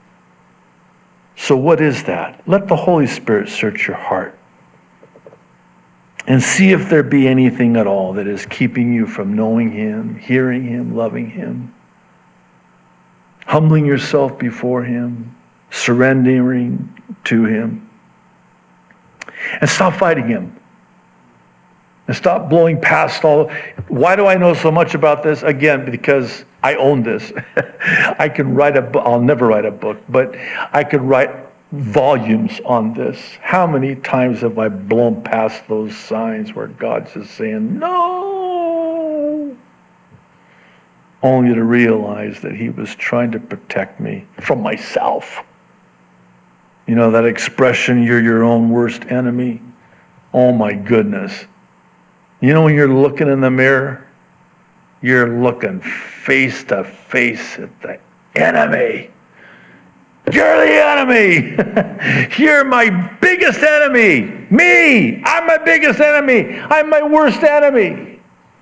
So what is that? Let the Holy Spirit search your heart and see if there be anything at all that is keeping you from knowing Him, hearing Him, loving Him, humbling yourself before Him, surrendering to Him. And stop fighting Him. And stop blowing past all. Why do I know so much about this? Again, because I own this. I can write a book. I'll never write a book, but I could write volumes on this. How many times have I blown past those signs where God's just saying, no? Only to realize that He was trying to protect me from myself. That expression, you're your own worst enemy. Oh my goodness. When you're looking in the mirror, you're looking face to face at the enemy. You're the enemy. You're my biggest enemy. Me. I'm my biggest enemy. I'm my worst enemy.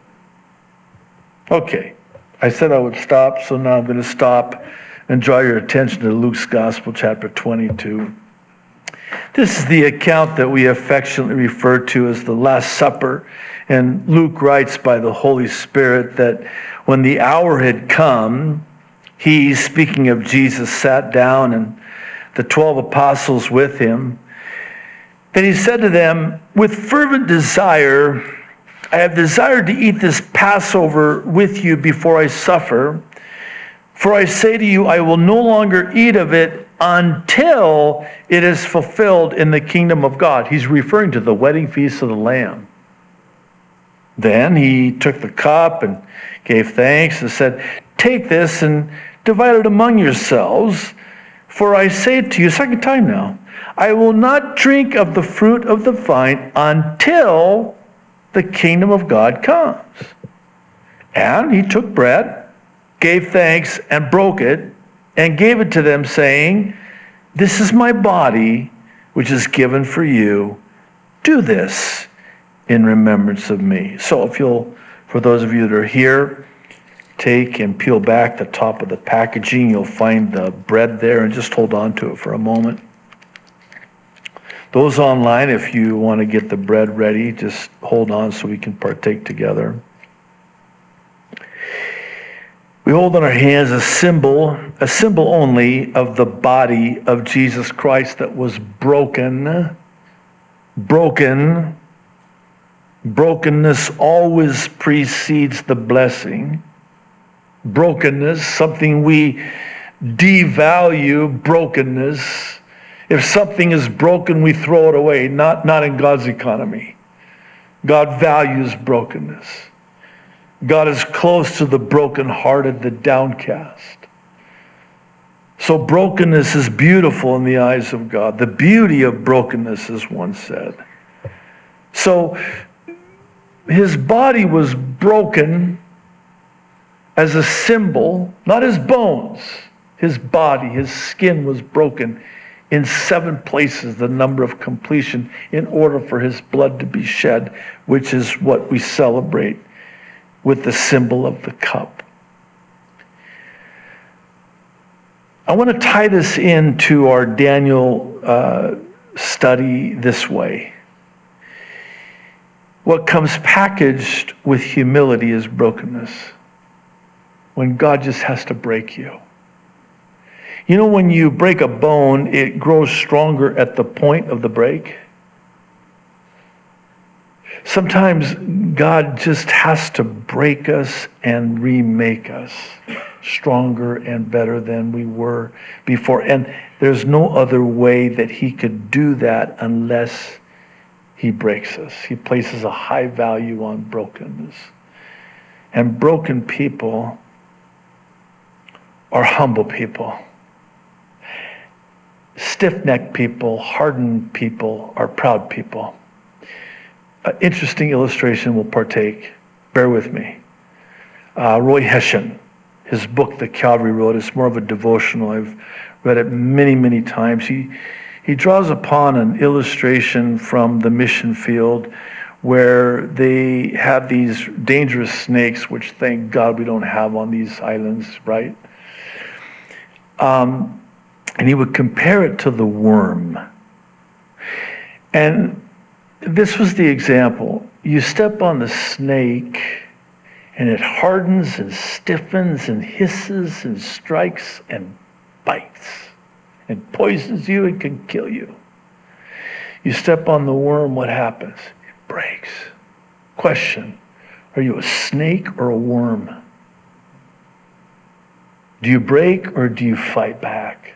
Okay. I said I would stop, so now I'm going to stop and draw your attention to Luke's Gospel, chapter 22. This is the account that we affectionately refer to as the Last Supper. And Luke writes by the Holy Spirit that when the hour had come, He, speaking of Jesus, sat down and the 12 apostles with Him. Then He said to them, with fervent desire, I have desired to eat this Passover with you before I suffer. For I say to you, I will no longer eat of it until it is fulfilled in the kingdom of God. He's referring to the wedding feast of the Lamb. Then he took the cup and gave thanks and said, "Take this and divide it among yourselves. For I say to you," second time now, "I will not drink of the fruit of the vine until the kingdom of God comes." And he took bread, gave thanks, and broke it, and gave it to them, saying, "This is my body, which is given for you. Do this in remembrance of me." So if you'll, for those of you that are here, take and peel back the top of the packaging, you'll find the bread there, and just hold on to it for a moment. Those online, if you want to get the bread ready, just hold on so we can partake together. We hold in our hands a symbol only of the body of Jesus Christ that was broken. Brokenness always precedes the blessing. Brokenness, something we devalue, brokenness. If something is broken, we throw it away. Not in God's economy. God values brokenness. God is close to the brokenhearted, the downcast. So brokenness is beautiful in the eyes of God. The beauty of brokenness, as one said. So his body was broken as a symbol, not his bones. His body, his skin was broken in 7 places, the number of completion, in order for his blood to be shed, which is what we celebrate with the symbol of the cup. I want to tie this into our Daniel study this way. What comes packaged with humility is brokenness. When God just has to break you. You know, when you break a bone, it grows stronger at the point of the break. Sometimes God just has to break us and remake us stronger and better than we were before. And there's no other way that he could do that unless he breaks us. He places a high value on brokenness. And broken people are humble people. Stiff-necked people, hardened people are proud people. Interesting illustration will partake. Bear with me. Roy Hession, his book, The Calvary Road, is more of a devotional. I've read it many, many times. He draws upon an illustration from the mission field where they have these dangerous snakes, which thank God we don't have on these islands, right? And he would compare it to the worm. And this was the example. You step on the snake, and it hardens and stiffens and hisses and strikes and bites and poisons you and can kill you. You step on the worm, what happens? It breaks. Question, are you a snake or a worm? Do you break or do you fight back?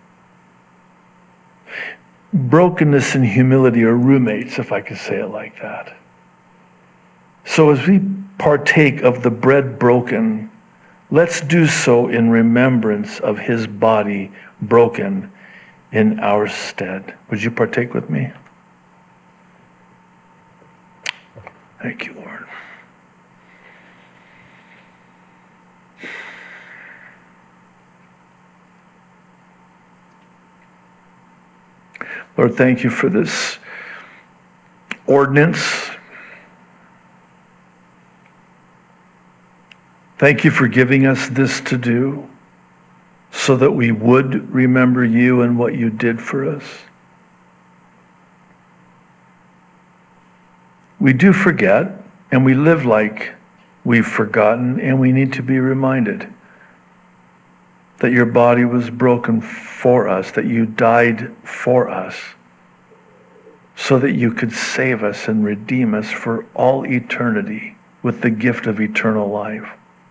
Brokenness and humility are roommates, if I could say it like that. So as we partake of the bread broken, let's do so in remembrance of his body broken in our stead. Would you partake with me? Thank you, Lord. Lord, thank you for this ordinance. Thank you for giving us this to do so that we would remember you and what you did for us. We do forget, and we live like we've forgotten, and we need to be reminded that your body was broken for us, that you died for us, so that you could save us and redeem us for all eternity with the gift of eternal life.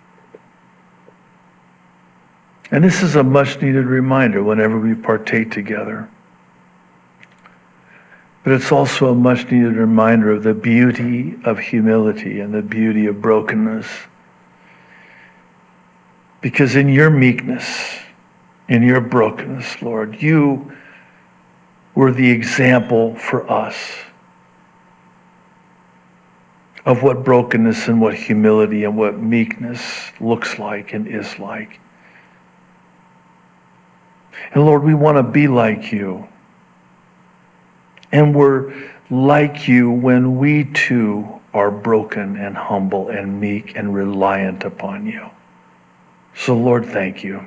And this is a much needed reminder whenever we partake together. But it's also a much needed reminder of the beauty of humility and the beauty of brokenness. Because in your meekness, in your brokenness, Lord, you were the example for us of what brokenness and what humility and what meekness looks like and is like. And Lord, we want to be like you. And we're like you when we too are broken and humble and meek and reliant upon you. So Lord, thank you.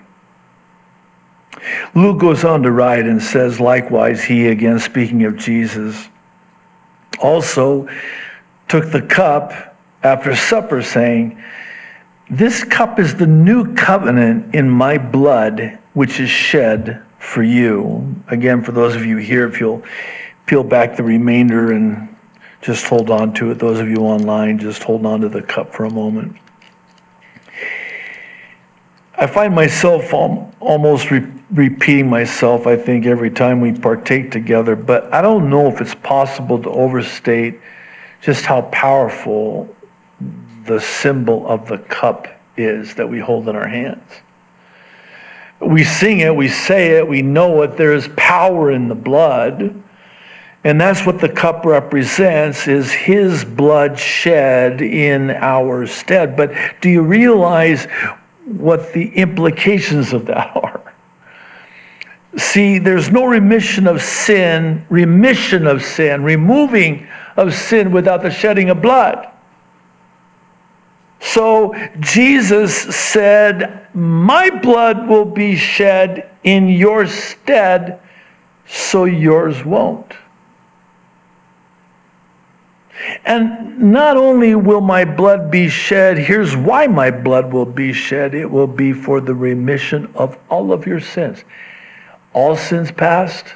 Luke goes on to write and says, likewise, he, again speaking of Jesus, also took the cup after supper, saying, this cup is the new covenant in my blood, which is shed for you. Again, for those of you here, if you'll peel back the remainder and just hold on to it. Those of you online, just hold on to the cup for a moment. I find myself almost repeating myself, I think, every time we partake together, but I don't know if it's possible to overstate just how powerful the symbol of the cup is that we hold in our hands. We sing it, we say it, we know it. There is power in the blood. And that's what the cup represents, is his blood shed in our stead. But do you realize what the implications of that are? See, there's no remission of sin, removing of sin without the shedding of blood. So Jesus said, my blood will be shed in your stead, so yours won't. And not only will my blood be shed, here's why my blood will be shed. It will be for the remission of all of your sins. All sins past,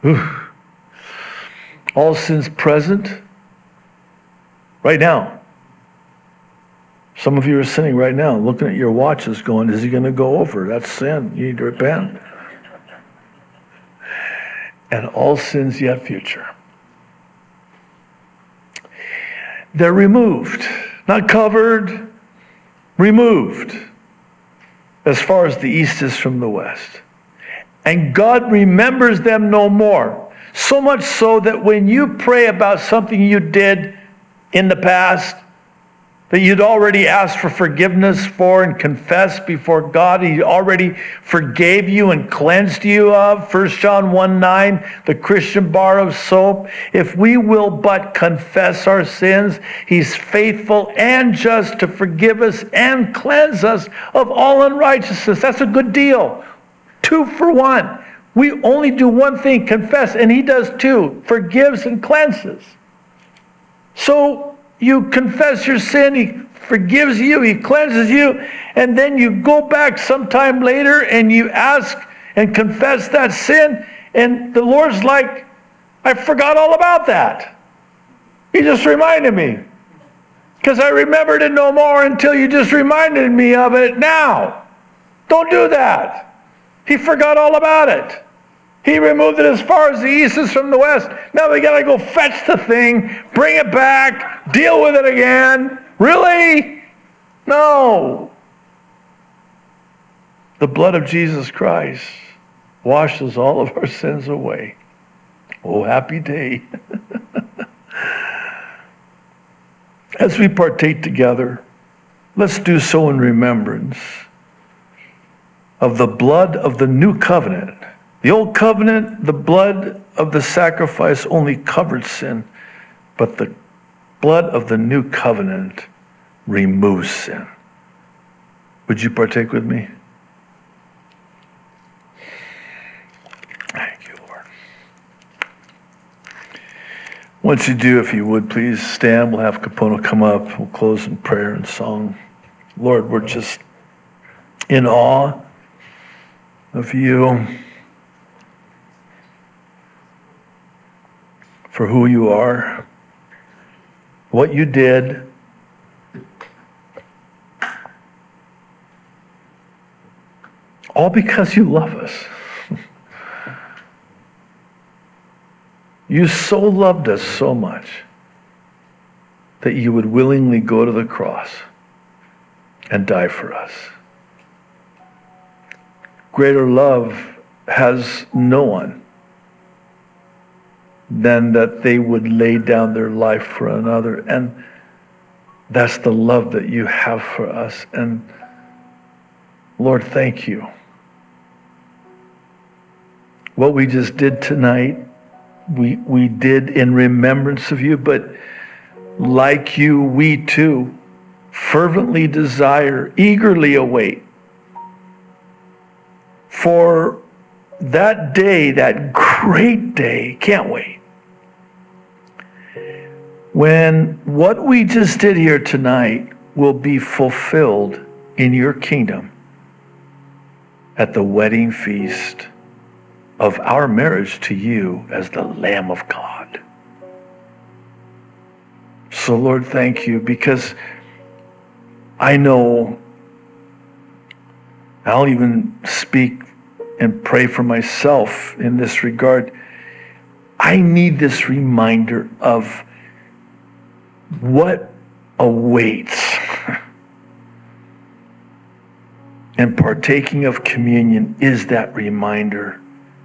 all sins present, right now. Some of you are sinning right now, looking at your watches going, is he going to go over? That's sin. You need to repent. And all sins yet future. They're removed, not covered, removed, as far as the east is from the west. And God remembers them no more. So much so that when you pray about something you did in the past, that you'd already asked for forgiveness for and confessed before God, he already forgave you and cleansed you of. 1 John 1:9, the Christian bar of soap. If we will but confess our sins, he's faithful and just to forgive us and cleanse us of all unrighteousness. That's a good deal. 2 for 1. We only do one thing, confess, and he does 2, forgives and cleanses. So you confess your sin, he forgives you, he cleanses you, and then you go back sometime later and you ask and confess that sin, and the Lord's like, I forgot all about that. He just reminded me. Because I remembered it no more until you just reminded me of it now. Don't do that. He forgot all about it. He removed it as far as the east is from the west. Now we got to go fetch the thing, bring it back, deal with it again. Really? No. The blood of Jesus Christ washes all of our sins away. Oh, happy day. As we partake together, let's do so in remembrance of the blood of the new covenant. The old covenant, the blood of the sacrifice only covered sin, but the blood of the new covenant removes sin. Would you partake with me? Thank you, Lord. Once you do, if you would, please stand. We'll have Capono come up. We'll close in prayer and song. Lord, we're just in awe of you, for who you are, what you did, all because you love us. You so loved us so much that you would willingly go to the cross and die for us. Greater love has no one than that they would lay down their life for another. And that's the love that you have for us. And Lord, thank you. What we just did tonight, we did in remembrance of you, but like you, we too fervently desire, eagerly await for that day, that great day, can't wait, when what we just did here tonight will be fulfilled in your kingdom at the wedding feast of our marriage to you as the Lamb of God. So Lord, thank you, because I know, I'll even speak and pray for myself in this regard. I need this reminder of what awaits. And partaking of communion is that reminder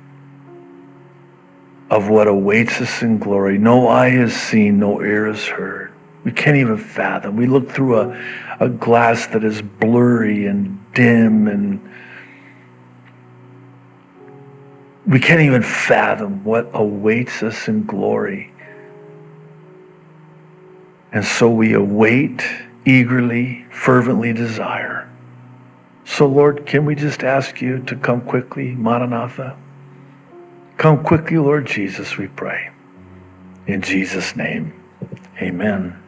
of what awaits us in glory. No eye has seen, no ear has heard. We can't even fathom. We look through a glass that is blurry and dim, and we can't even fathom what awaits us in glory. And so we await, eagerly, fervently desire. So Lord, can we just ask you to come quickly, Maranatha? Come quickly, Lord Jesus, we pray. In Jesus' name, amen.